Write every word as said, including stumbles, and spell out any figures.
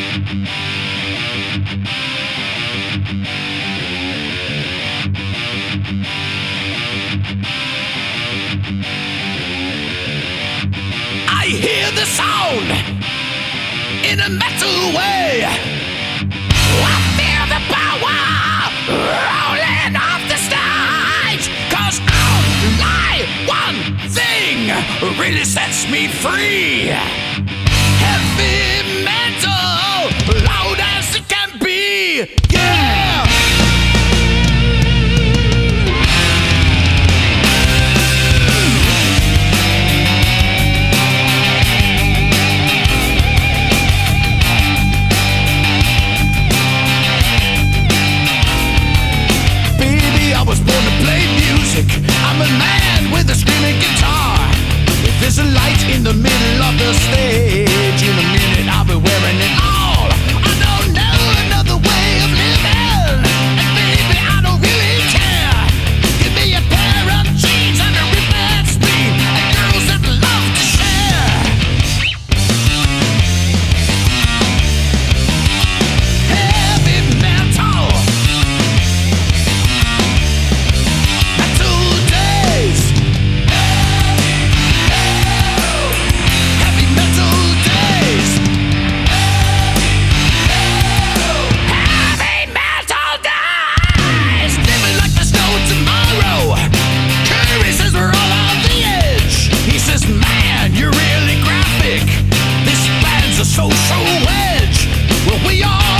I hear the sound in a metal way. I feel the power rolling off the stage. Cause only one thing really sets me free. Heavy metal, loud as it can be. Yeah! I'm a man with a screaming guitar. If there's a light in the middle of the stage, in a minute I'll be wearing it all. I don't know another way of living, and baby I don't really care. Give me a pair of jeans and a ripped speed, and girls that love to share. Heavy metal. Social wedge. Well, we are.